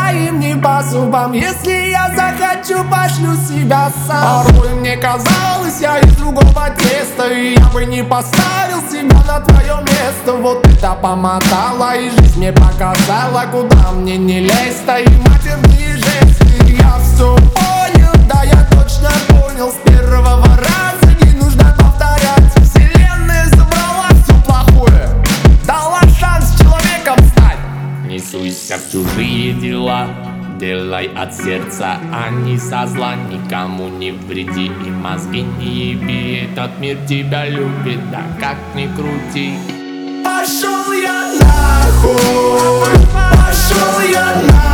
им не по зубам. Если я захочу, пошлю себя сам. Порой мне казалось, я из другого теста, и я бы не поставил себя на твое место. Вот это помотала, и жизнь мне показала, куда мне не лезть. И матерные жесты, я все понял, да я точно понял. С первого раза не нужно повторять. Вселенная собрала все плохое, дала шанс человеком стать. Не суйся в чужие дела, делай от сердца, а не со зла. Никому не вреди и мозги не еби. Этот мир тебя любит, да как ни крути. Пошел я нахуй, пошел я нахуй.